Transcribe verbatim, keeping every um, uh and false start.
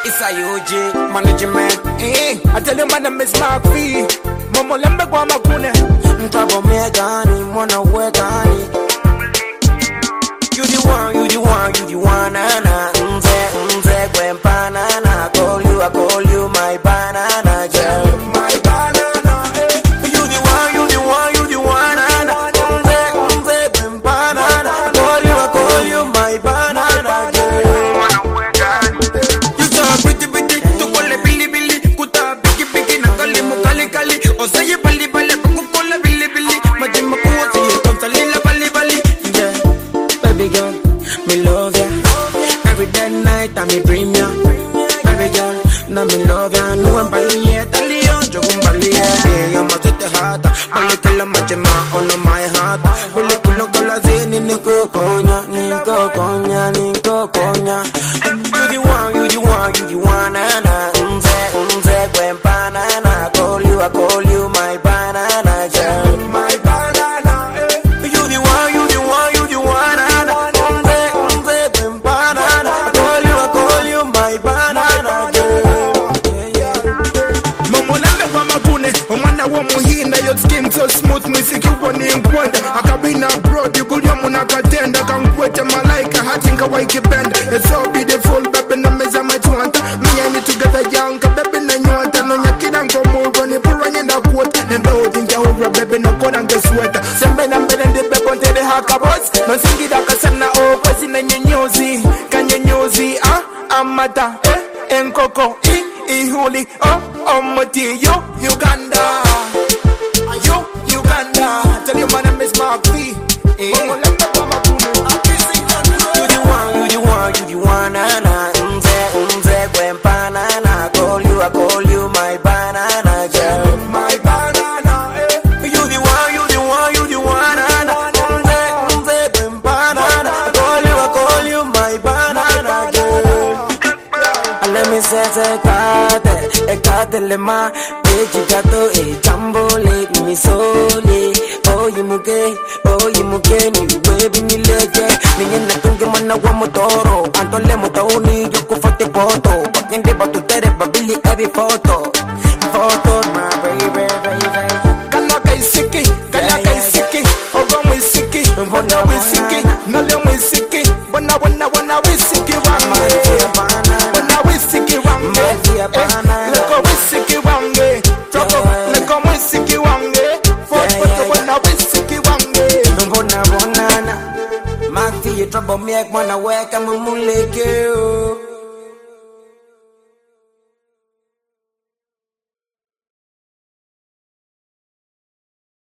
It's a U G management. Eh, I tell you, my name is Mark V. Momo lembe kwa makune. Ntabo megani, mwana wegani. You the one, you the one, you the one, nana. Nze, nze, kwempa, nana. Call you, I call you my banana girl. My banana, eh. You the one, you the one, you the one, nana. Nze, nze, kwempa, nana. Call you, I call you my banana girl. You so pretty, pretty, to call it Billy, Billy. Kuta, biggie, biggie, nakali, mukali, kali. O say you bali, bali, kukukola, Billy, Billy. Majima kuwa, say you come salila, bali, bali. Yeah, baby girl, me love ya. Every day night, I me dream ya. Baby girl, na me love ya. No one bali ya, tali ya, jogun bali ya. Yeah, I'm a tete hata. Bali kila majima, ono my heart. Bali kulo kola zini, niko konya, niko konya, niko konya. You the one, you the one, you the one, na na. Nze, nze, kwempa, na na. Call you, I call you my banana girl. My banana, eh. You the one, you the one, you the one, na na. Nze, nze, kwempa, na na. Call you, I call you my banana girl. Momo lembe kwa makune. Omwana wa muhinda, your skin so smooth. Mwisiki wani mkwenda. Akabina abroad, you could yamuna katenda. Kankwete malaika, hatinga waikibenda. It's so beautiful, baby, na meza machwanta. Me and you together, young, baby, na nyuanta. No nyakida nko mugo, ni pura nyenda kuota. Nendo utinja uvra, baby, no kona nge sweater. Sembe na mbele ndi bebo nte de haka boss. No singi daka semna o, kwezi na nyenyozi. Kanyenyozi, ah, amata, eh, enkoko, i, ihuli, oh, omoti, yo, Uganda. Yo, Uganda. Tell you my name is Mark V. Eh, Momo lembe kwa makune. You the one, you the one, you the one, na na. Nze, nze, kwempa, na na. Call you, I call you my banana girl. My banana, eh. You the one, you the one, you the one, na na. Nze, nze, kwempa, na na. Call you, I call you my banana girl. Let me say, ekate, ekate le ma. Eji gato, e jambole, mi sole. Oh, you muke, oh, you muke, ni baby ni leke. Ni nyena tunge mana wa motoro. Antole motoni, yuko fote poto. Pakende batu tere, babili every photo. Photo, my baby, baby. Kana kai siki, kana kai siki. Ogo mwi siki, wana wi siki. Nale mwi siki, wana wana wana wi siki wange. Wana wi siki wange. Leko wi siki wange. Trouble, leko mwi siki wange. Foto wana wi siki wange. Mbona bonana. Maki trouble me, mwana weka mumuleke.